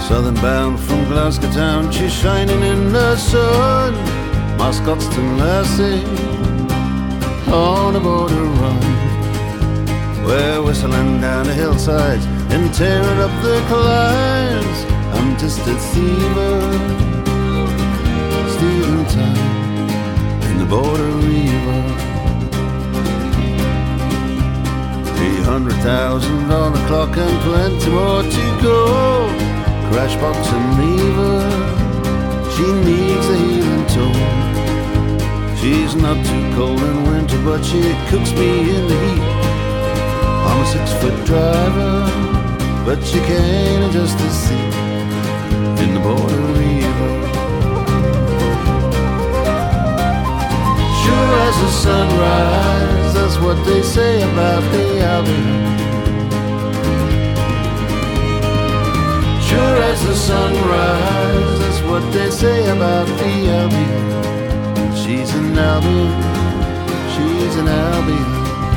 Southern bound from Glasgow town, she's shining in the sun. My Scotstoun lassie on a border run. We're whistling down the hillsides and tearing up the climbs. I'm just a thiever, stealing time in the border river. 300,000 on the clock and plenty more to go. Crash box and leave her, she needs a healing tone. She's not too cold in winter, but she cooks me in the heat. I'm a 6-foot driver, but she can't adjust the seat in the border river. Sure as the sunrise, that's what they say about the Albion. Sure as the sunrise, that's what they say about the Albion. She's an Albion, she's an Albion.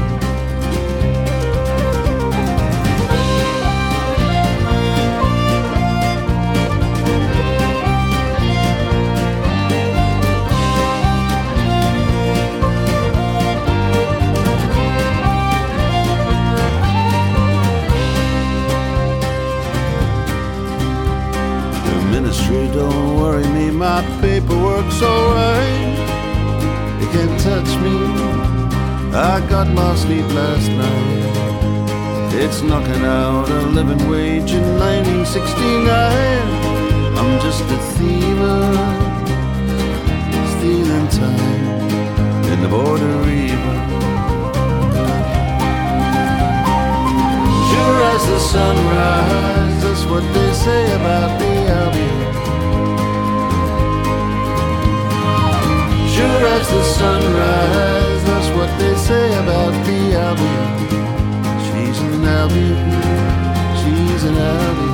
Don't worry me, my paperwork's alright. You can't touch me, I got my sleep last night. It's knocking out a living wage in 1969. I'm just a thiever, stealing time in the border river. Sure as the sunrise, that's what they say about the Albion. Sure as the sunrise, that's what they say about the Albion. She's an Albion, she's an Albion.